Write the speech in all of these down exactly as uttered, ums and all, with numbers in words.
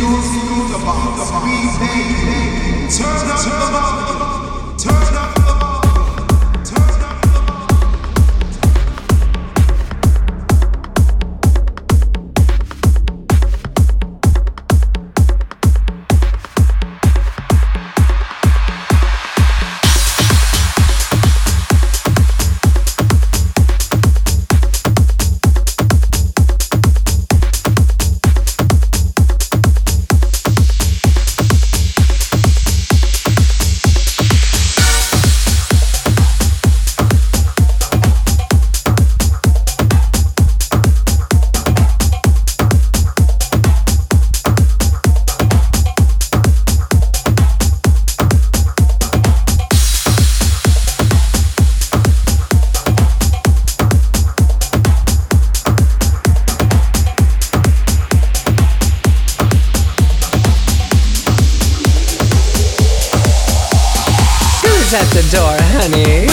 at the door, honey.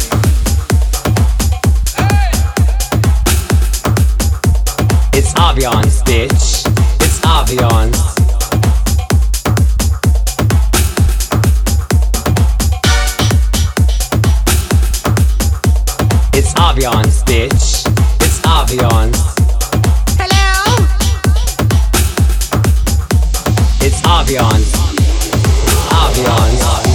It's ambiance, bitch. It's ambiance. It's ambiance, bitch. It's ambiance. Hello? It's ambiance. Ambiance.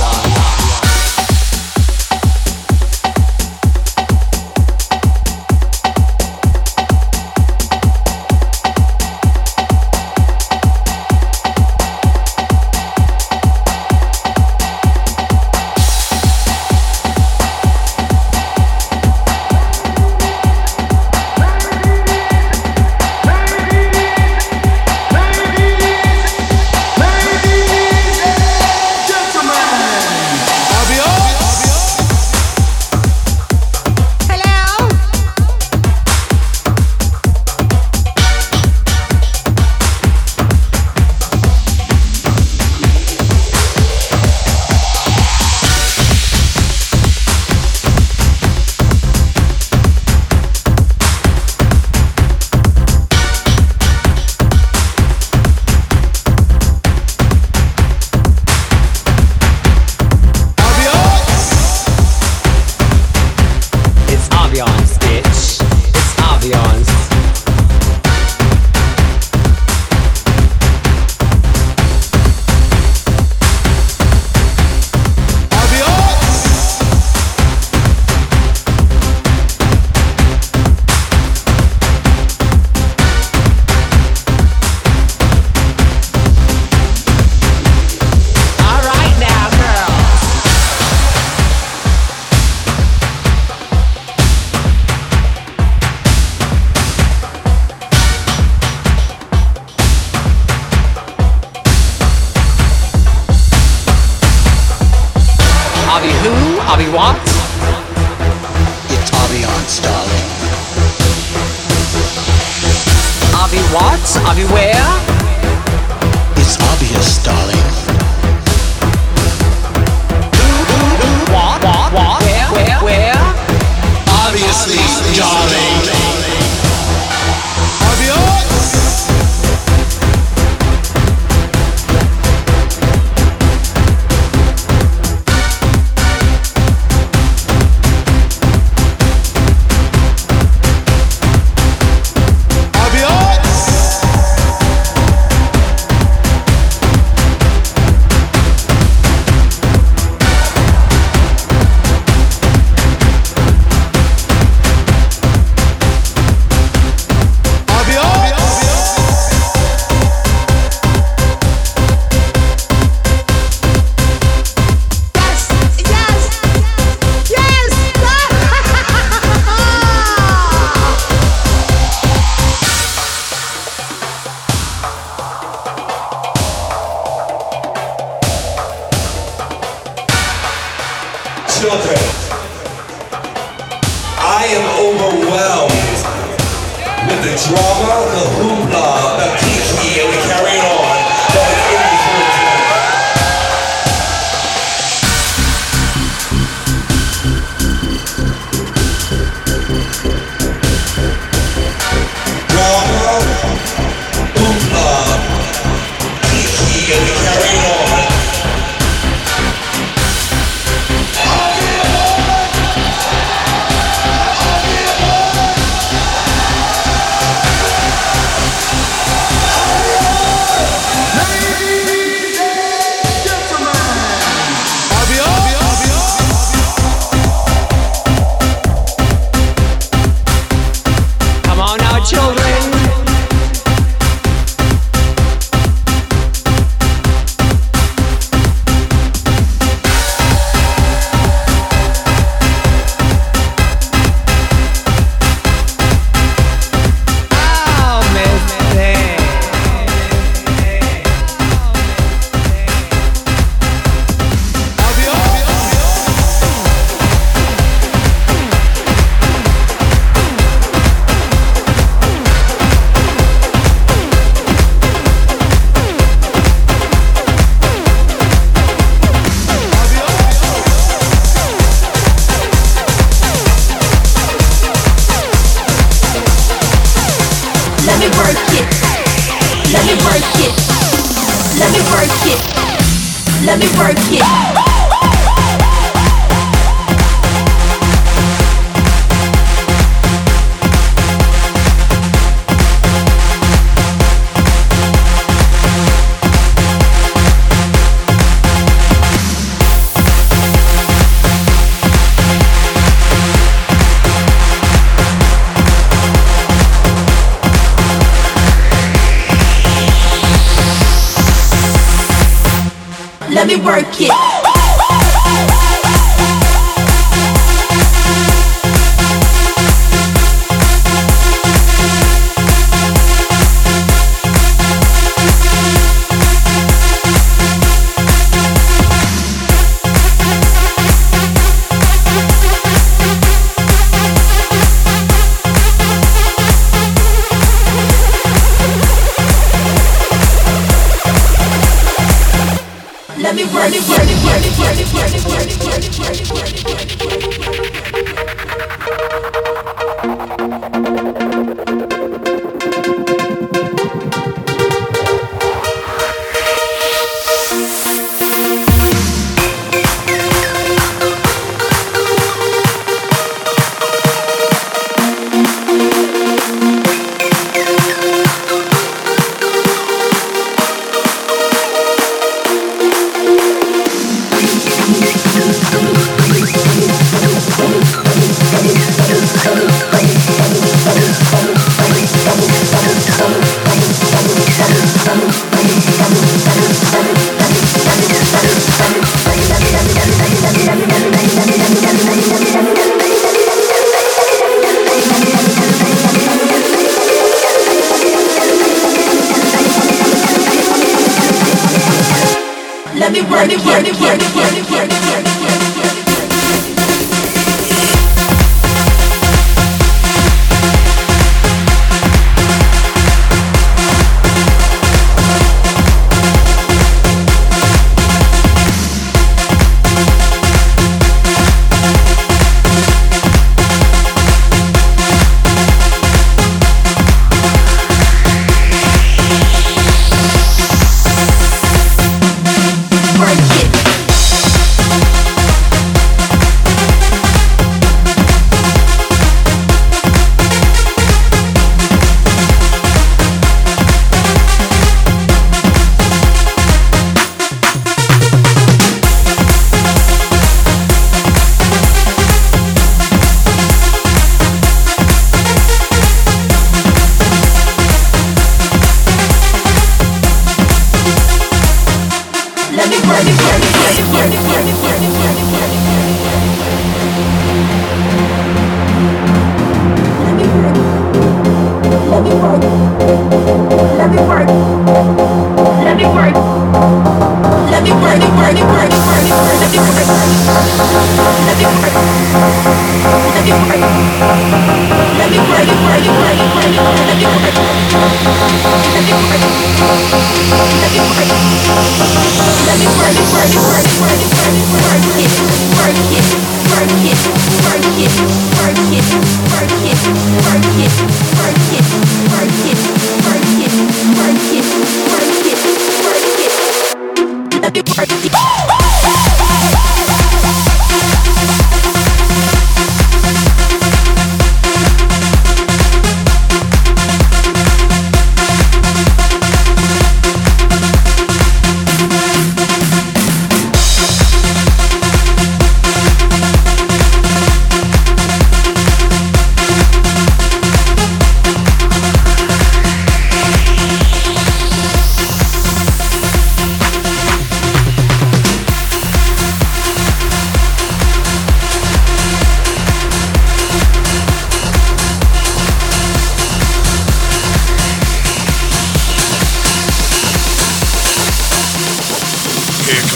Abby who? Abby what? It's ambiance, darling. Abby what? Abby where? It's obvious, darling. What? What? What? Where? Where? Where? Obviously, darling. Obvious. Children, I am overwhelmed with the drama, the hoopla, the kiki, and the carrying on that is in this room tonight. Drama, hoopla, children. Let me work it. Let me work it. Let me work it, work it, work it, work it, work it, work it, work it, work it, work it, work it, work it, work it. Let me work it, work it, work it, work it, work it, work it, work it, work it.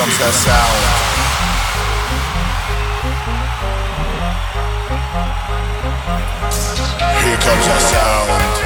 comes that sound. Here comes that sound.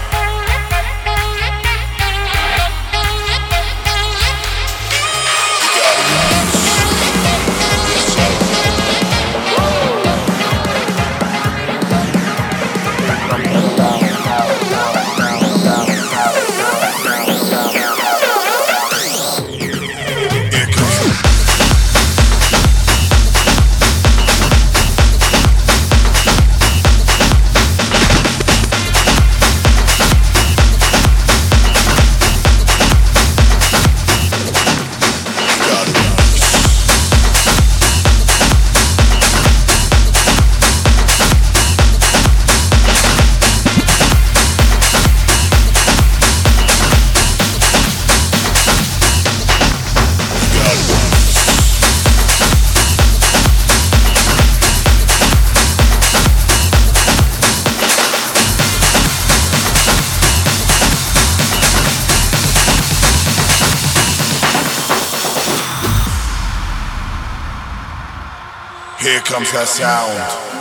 Here comes that sound.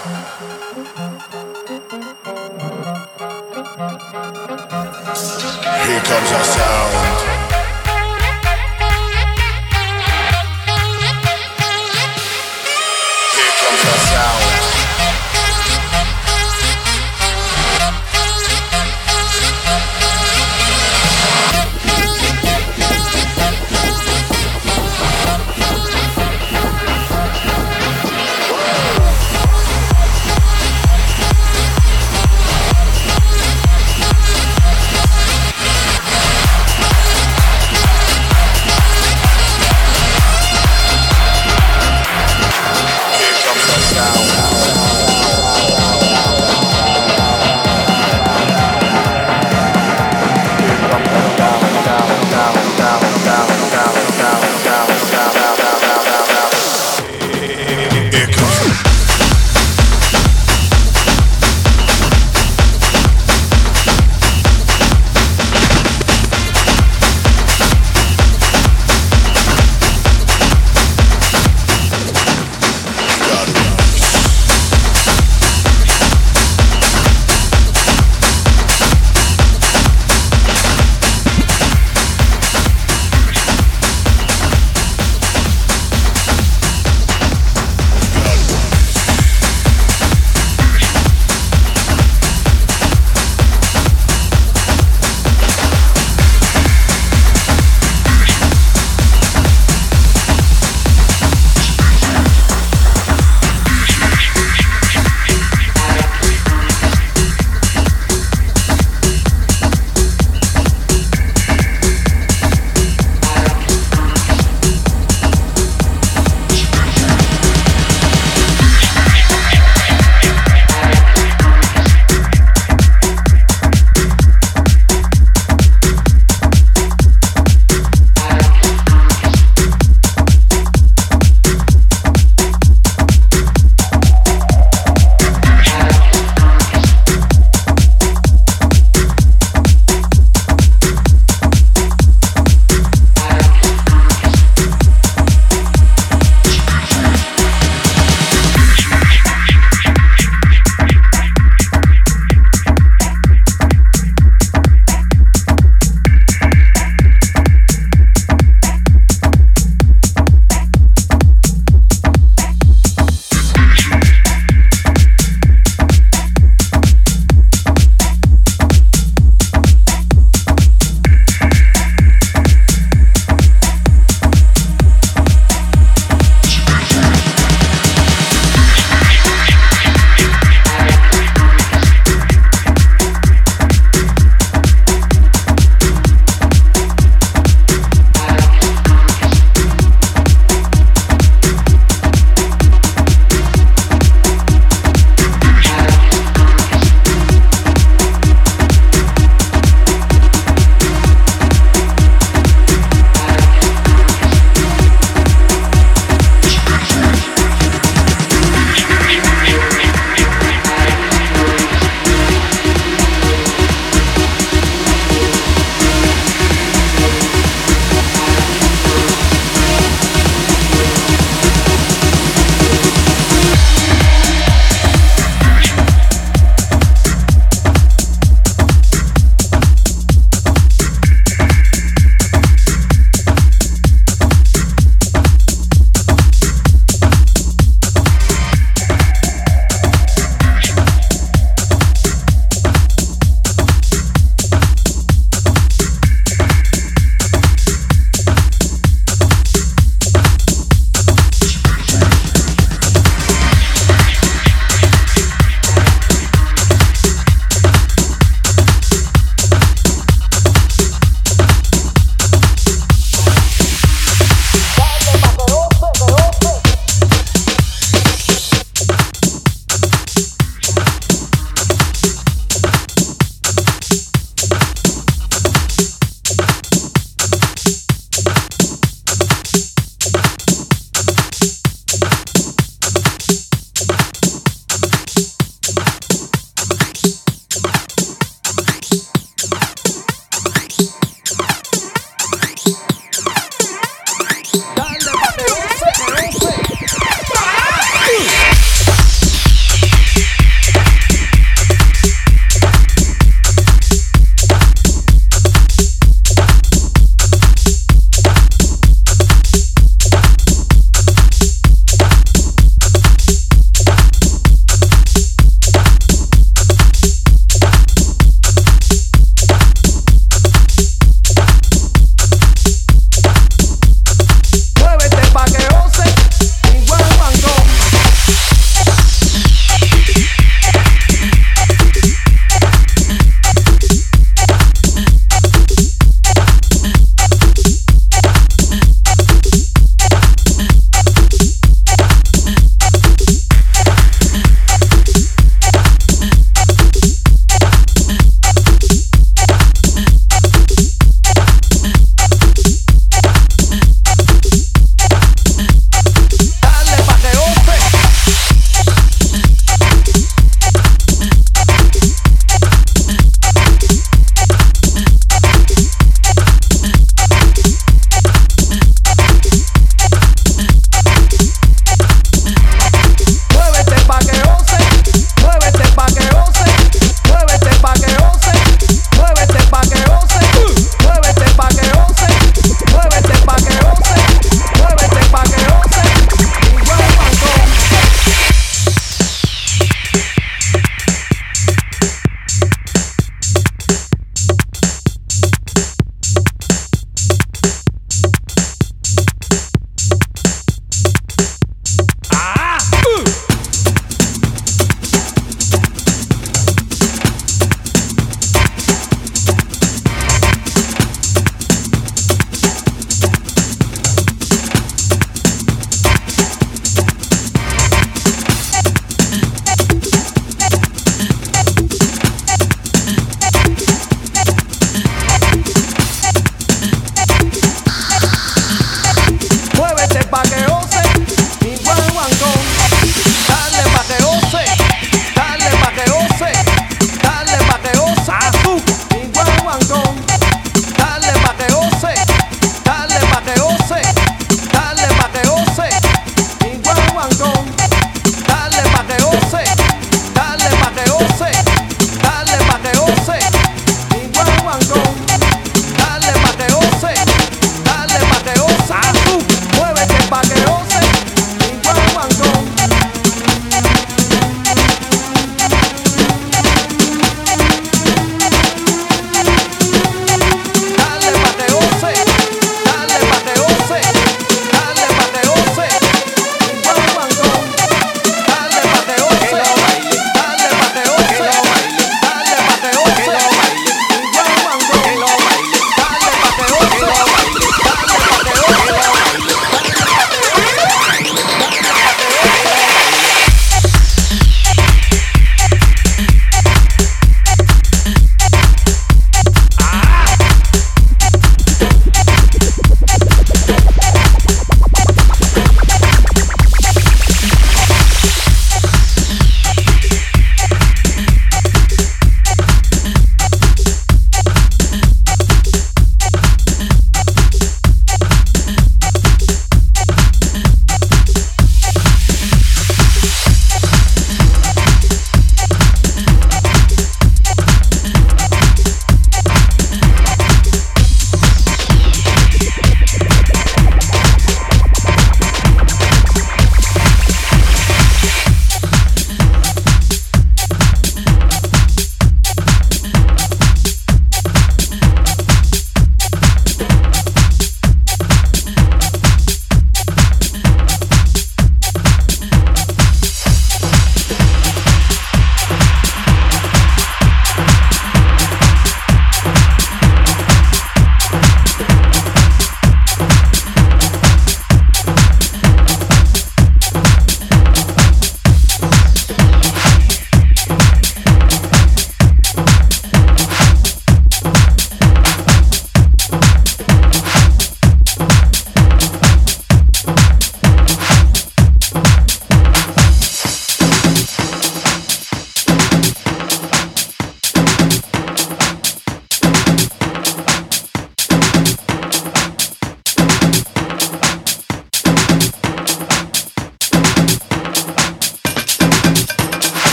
Here comes that sound. Here comes that sound.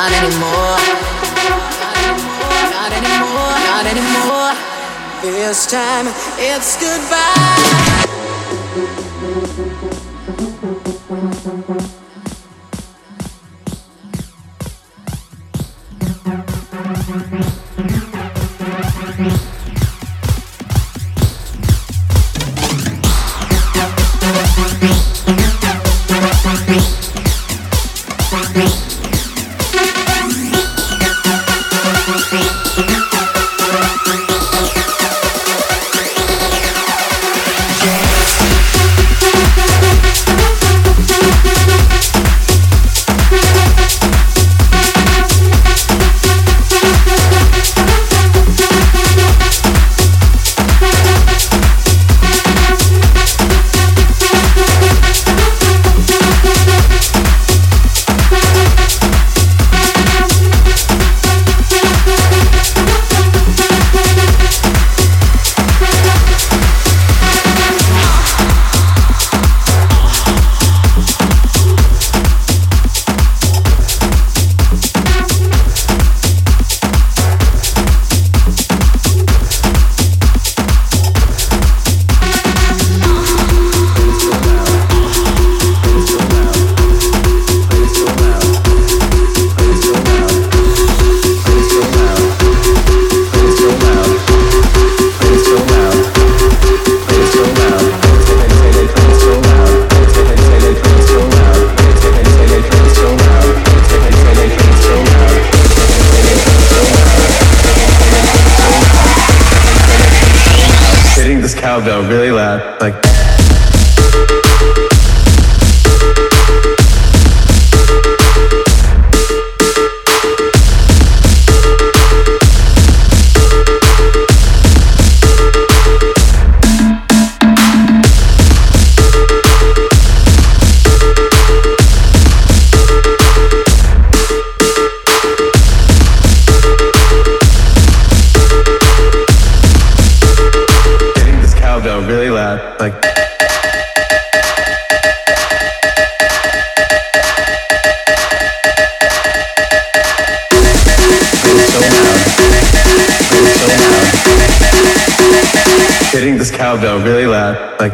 not anymore. Not anymore, not anymore. This time it's goodbye. Cowbell really loud, like really loud, like hitting this cowbell really loud, like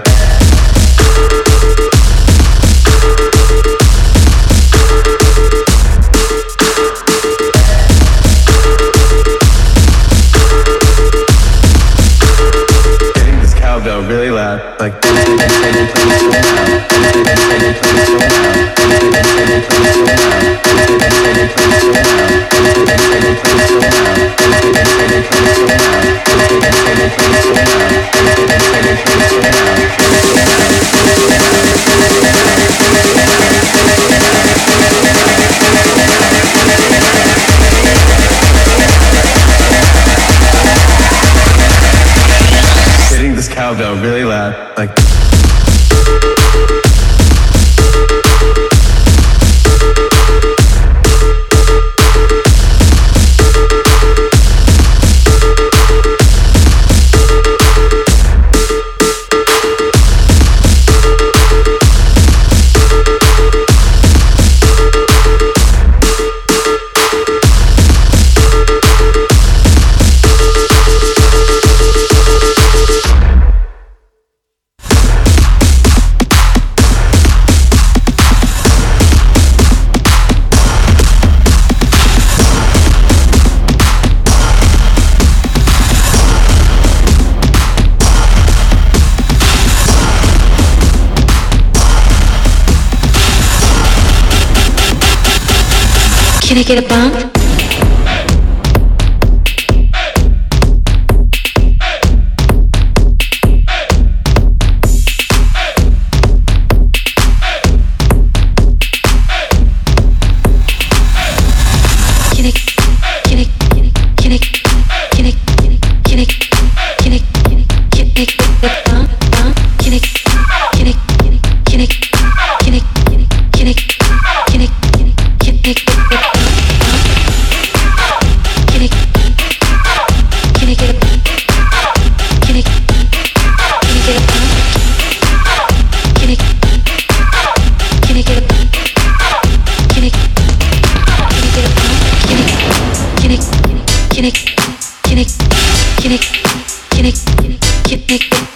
really loud, like hitting this cowbell really loud, like Can I get a bump? Can I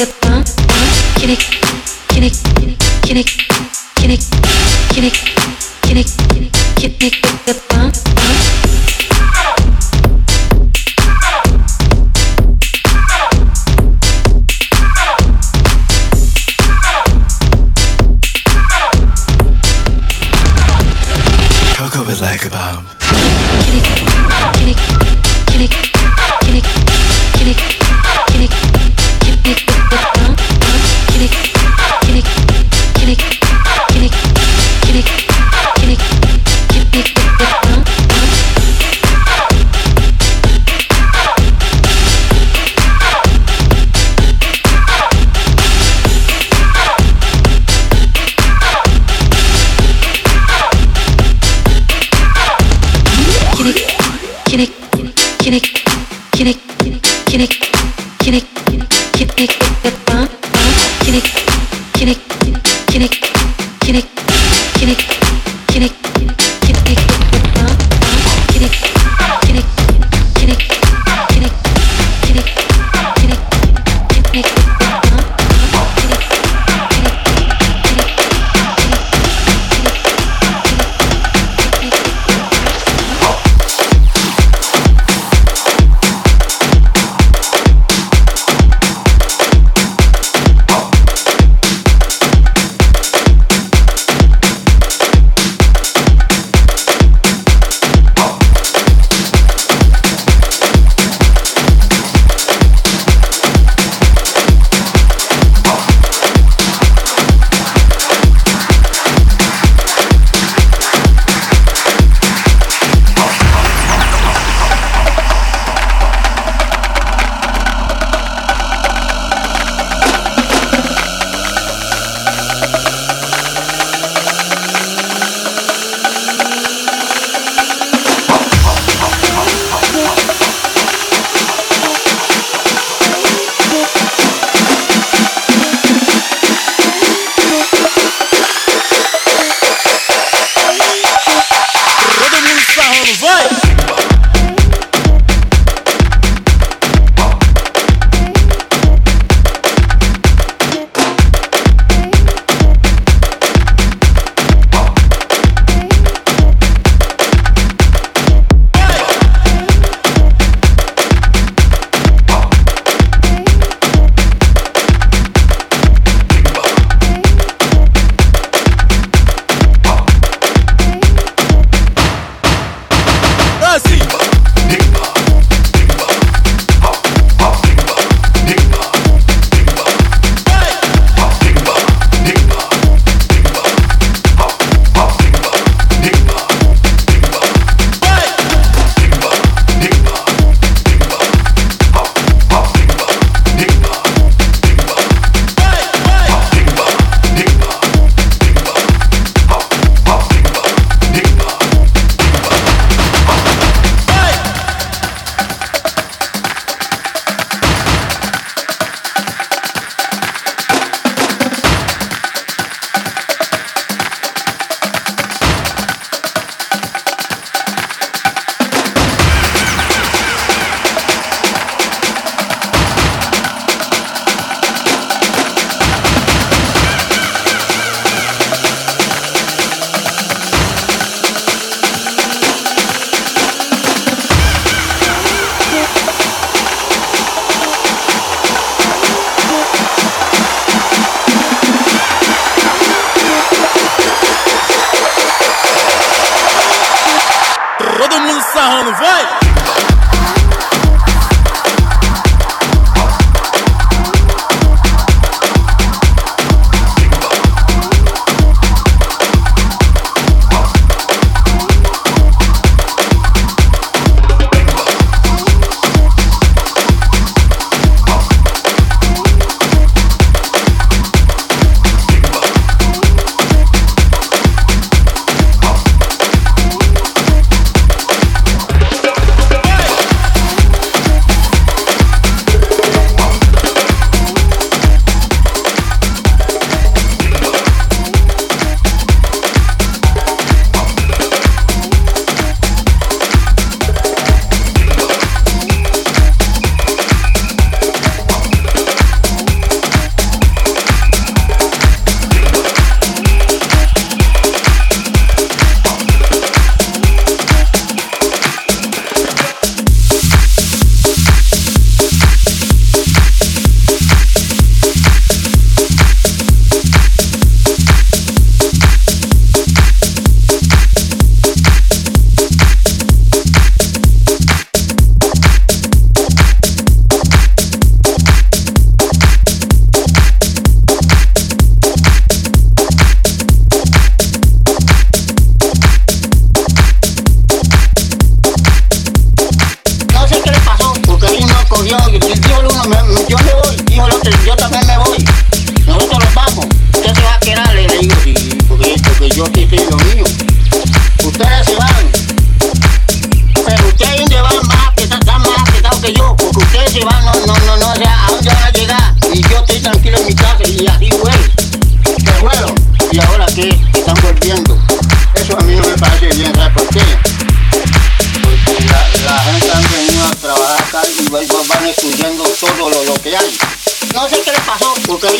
sarrando, vai!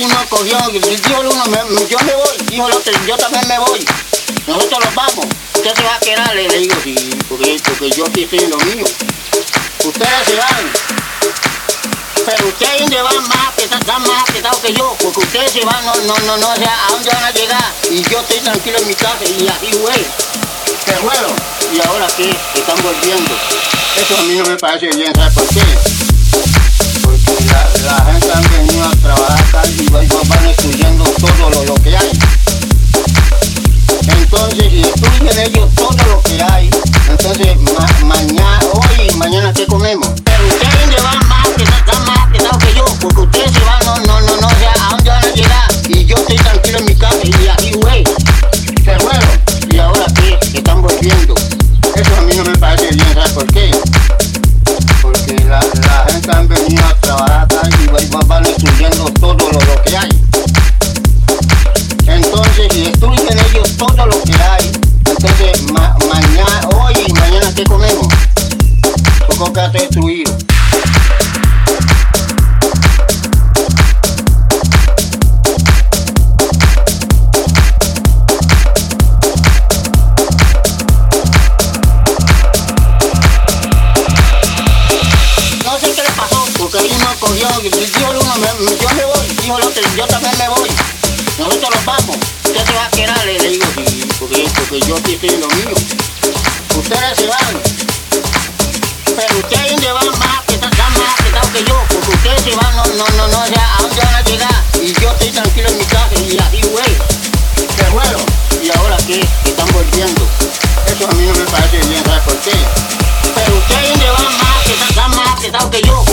ahí uno cogió, dijo el uno, me, yo me voy, dijo el otro, yo también me voy. Nosotros nos vamos. Usted se va a quedar, le, le digo, sí, porque, porque yo aquí estoy en lo mío. Ustedes se van. Pero ustedes se van más que están más apretados que yo, porque ustedes se van, no, no, no, no, o sea, ¿a dónde van a llegar? Y yo estoy tranquilo en mi casa y así güey. Se fueron. Y ahora qué, están volviendo. Eso a mí no me parece bien, ¿sabes por qué? Porque la, la gente han venido a trabajar acá y van destruyendo todo lo, lo que hay. Entonces, si destruyen ellos todo lo que hay, entonces ma mañana, hoy y mañana ¿qué comemos? Pero ustedes se van más que están más apretados que yo, porque ustedes se van, no, no, no, no, o sea, ¿a dónde van a llegar? Y yo estoy tranquilo en mi casa y así güey. Se fueron. Y ahora qué, están volviendo. Eso a mí no me parece bien, ¿sabes por qué? Porque la, la gente han venido a trabajar acá y van destruyendo todo lo, lo que hay. Entonces, si destruyen ellos todo lo que hay, entonces ma mañana, hoy y mañana ¿qué comemos? Poco que ha destruido. No sé qué le pasó, porque ahí uno cogió, dijo el uno, me, yo me voy, dijo el otro, yo también me voy. Nosotros nos vamos. Usted se va a quedar, le, le digo, sí, porque, porque yo aquí estoy en lo mío. Ustedes se van. Pero ustedes se van más que están más apretados que yo, porque ustedes se van, no, no, no, no, o sea, ¿a dónde van a llegar? Y yo estoy tranquilo en mi casa y así güey. Se fueron. Y ahora qué, están volviendo. Eso a mí no me parece bien, ¿sabes por qué? Pero ustedes se van más que están más apretados que yo.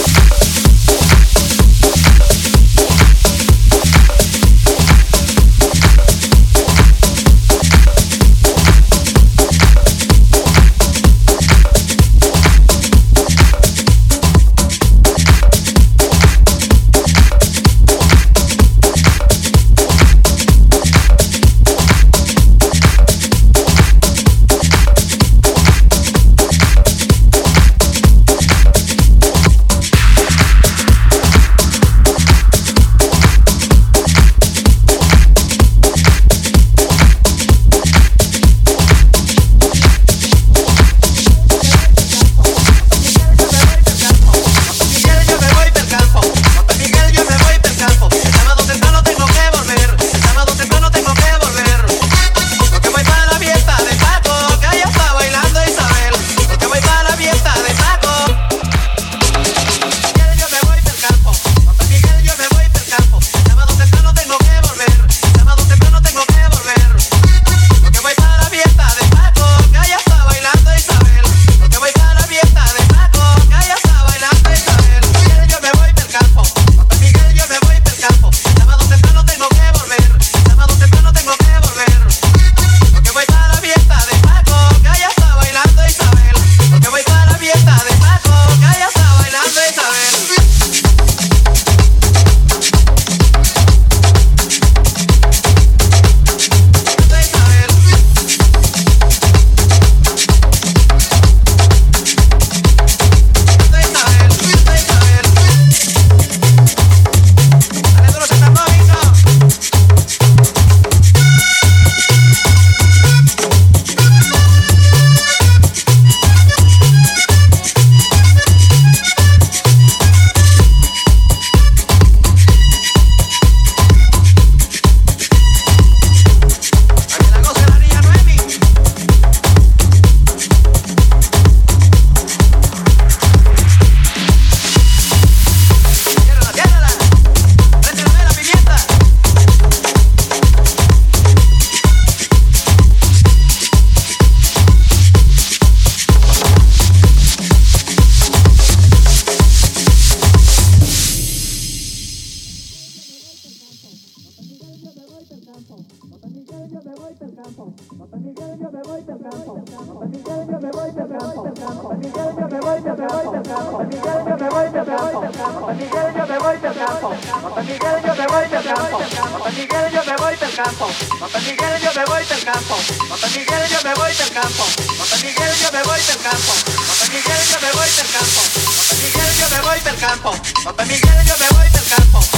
Papá Miguel, yo me voy del campo.